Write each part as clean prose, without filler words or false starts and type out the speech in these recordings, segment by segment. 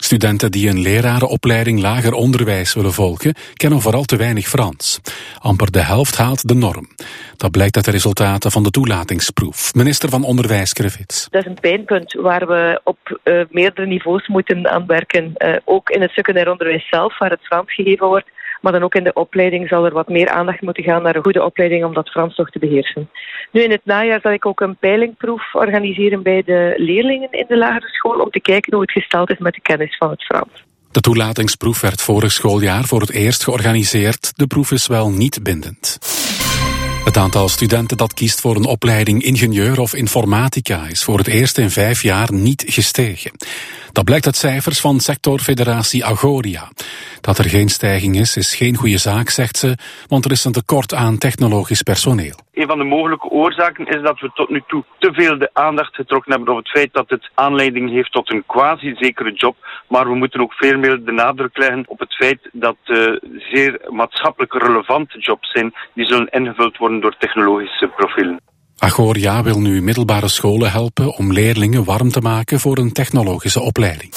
Studenten die een lerarenopleiding lager onderwijs willen volgen, kennen vooral te weinig Frans. Amper de helft haalt de norm. Dat blijkt uit de resultaten van de toelatingsproef. Minister van Onderwijs Crevits. Dat is een pijnpunt waar we op meerdere niveaus moeten aan werken. Ook in het secundair onderwijs zelf, waar het Frans gegeven wordt. Maar dan ook in de opleiding zal er wat meer aandacht moeten gaan naar een goede opleiding om dat Frans toch te beheersen. Nu in het najaar zal ik ook een peilingproef organiseren bij de leerlingen in de lagere school om te kijken hoe het gesteld is met de kennis van het Frans. De toelatingsproef werd vorig schooljaar voor het eerst georganiseerd. De proef is wel niet bindend. Het aantal studenten dat kiest voor een opleiding ingenieur of informatica is voor het eerst in 5 jaar niet gestegen. Dat blijkt uit cijfers van sectorfederatie Agoria. Dat er geen stijging is geen goede zaak, zegt ze, want er is een tekort aan technologisch personeel. Een van de mogelijke oorzaken is dat we tot nu toe te veel de aandacht getrokken hebben op het feit dat het aanleiding heeft tot een quasi-zekere job. Maar we moeten ook veel meer de nadruk leggen op het feit dat zeer maatschappelijk relevante jobs zijn die zullen ingevuld worden door technologische profielen. Agoria wil nu middelbare scholen helpen om leerlingen warm te maken voor een technologische opleiding.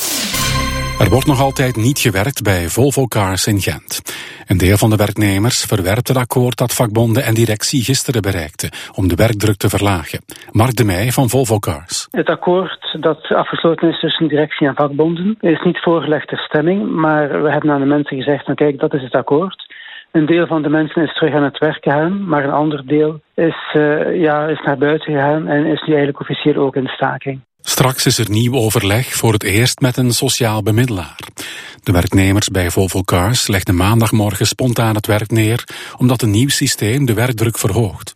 Er wordt nog altijd niet gewerkt bij Volvo Cars in Gent. Een deel van de werknemers verwerpt het akkoord dat vakbonden en directie gisteren bereikten om de werkdruk te verlagen. Mark de Meij van Volvo Cars. Het akkoord dat afgesloten is tussen directie en vakbonden is niet voorgelegd ter stemming, maar we hebben aan de mensen gezegd, nou kijk, dat is het akkoord. Een deel van de mensen is terug aan het werk gegaan, maar een ander deel is naar buiten gegaan en is nu eigenlijk officieel ook in staking. Straks is er nieuw overleg, voor het eerst met een sociaal bemiddelaar. De werknemers bij Volvo Cars legden maandagmorgen spontaan het werk neer, omdat een nieuw systeem de werkdruk verhoogt.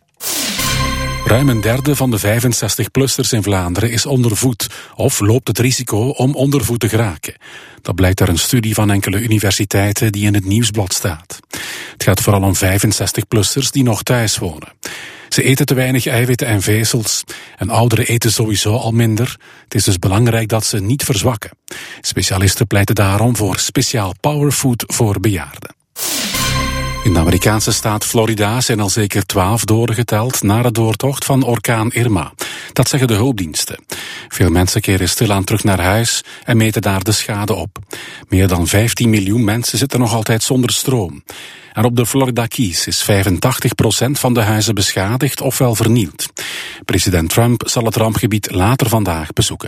Ruim een derde van de 65-plussers in Vlaanderen is ondervoed of loopt het risico om ondervoed te geraken. Dat blijkt uit een studie van enkele universiteiten die in het Nieuwsblad staat. Het gaat vooral om 65-plussers die nog thuis wonen. Ze eten te weinig eiwitten en vezels en ouderen eten sowieso al minder. Het is dus belangrijk dat ze niet verzwakken. Specialisten pleiten daarom voor speciaal powerfood voor bejaarden. In de Amerikaanse staat Florida zijn al zeker 12 doden geteld na de doortocht van orkaan Irma. Dat zeggen de hulpdiensten. Veel mensen keren stilaan terug naar huis en meten daar de schade op. Meer dan 15 miljoen mensen zitten nog altijd zonder stroom. En op de Florida Keys is 85% van de huizen beschadigd ofwel vernield. President Trump zal het rampgebied later vandaag bezoeken.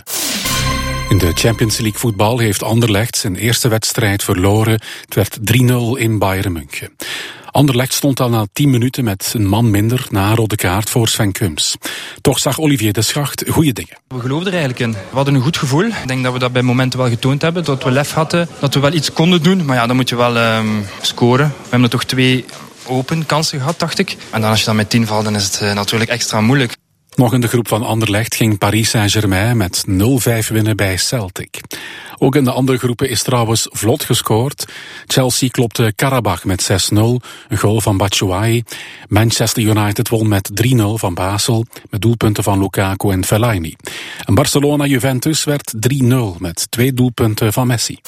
In de Champions League voetbal heeft Anderlecht zijn eerste wedstrijd verloren. Het werd 3-0 in Bayern München. Anderlecht stond al na 10 minuten met een man minder na een rode kaart voor Sven Kums. Toch zag Olivier de Schacht goede dingen. We geloofden er eigenlijk in. We hadden een goed gevoel. Ik denk dat we dat bij momenten wel getoond hebben. Dat we lef hadden, dat we wel iets konden doen. Maar ja, dan moet je wel scoren. We hebben er toch 2 open kansen gehad, dacht ik. En dan als je dan met 10 valt, dan is het natuurlijk extra moeilijk. Nog in de groep van Anderlecht ging Paris Saint-Germain met 0-5 winnen bij Celtic. Ook in de andere groepen is trouwens vlot gescoord. Chelsea klopte Karabach met 6-0, een goal van Batshuayi. Manchester United won met 3-0 van Basel, met doelpunten van Lukaku en Fellaini. En Barcelona-Juventus werd 3-0 met 2 doelpunten van Messi.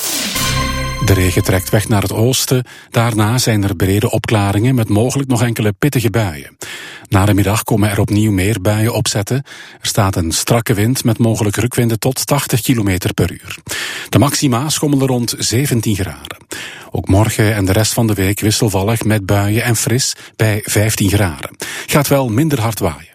De regen trekt weg naar het oosten. Daarna zijn er brede opklaringen met mogelijk nog enkele pittige buien. Na de middag komen er opnieuw meer buien opzetten. Er staat een strakke wind met mogelijk rukwinden tot 80 km per uur. De maxima schommelen rond 17 graden. Ook morgen en de rest van de week wisselvallig met buien en fris bij 15 graden. Gaat wel minder hard waaien.